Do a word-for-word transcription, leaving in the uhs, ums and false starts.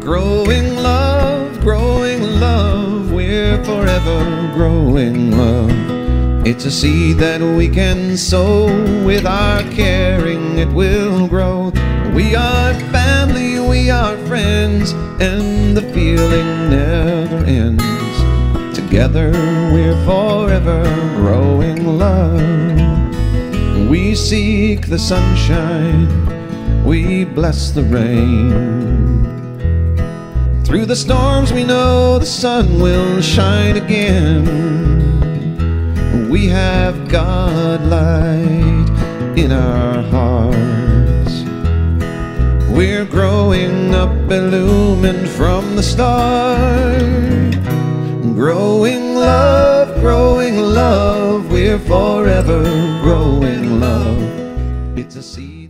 Growing love, growing love, we're forever growing love. It's a seed that we can sow, with our caring it will grow. We are family, we are friends, and the feeling never ends. Together we're forever growing love. We seek the sunshine, we bless the rain. Through the storms we know the sun will shine again. We have God light in our hearts. We're growing up, illumined from the start. Growing love, growing love, we're forever growing love. It's a seed.